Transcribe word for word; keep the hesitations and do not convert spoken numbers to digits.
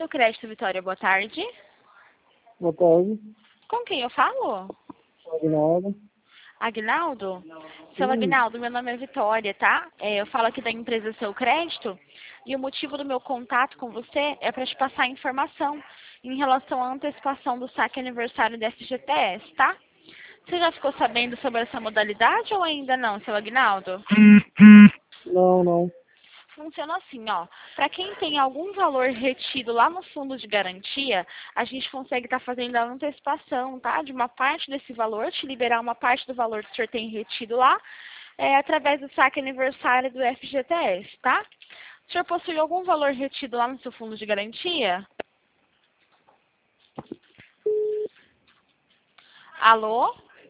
Crédito, Crédito Vitória, boa tarde. Boa tarde, Com quem eu falo? Aguinaldo. Aguinaldo? Seu Sim, Aguinaldo, meu nome é Vitória, tá? É, eu falo aqui da empresa Seu Crédito e o motivo do meu contato com você é para te passar informação em relação à antecipação do saque aniversário da F G T S, tá? Você já ficou sabendo sobre essa modalidade ou ainda não, seu Aguinaldo? não, não. Funciona assim, ó. Para quem tem algum valor retido lá no fundo de garantia, a gente consegue estar fazendo a antecipação, tá? De uma parte desse valor, te liberar uma parte do valor que o senhor tem retido lá, é, através do saque aniversário do F G T S, tá? O senhor possui algum valor retido lá no seu fundo de garantia? Alô?